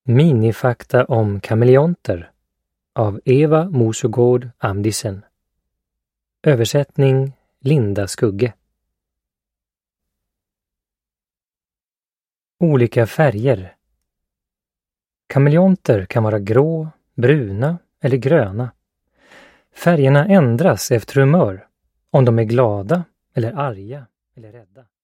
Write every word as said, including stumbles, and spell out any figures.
Minifakta om kameleonter av Eva Mosugård Amdisen. Översättning Linda Skugge. Olika färger. Kameleonter kan vara grå, bruna eller gröna. Färgerna ändras efter humör, om de är glada eller arga eller rädda.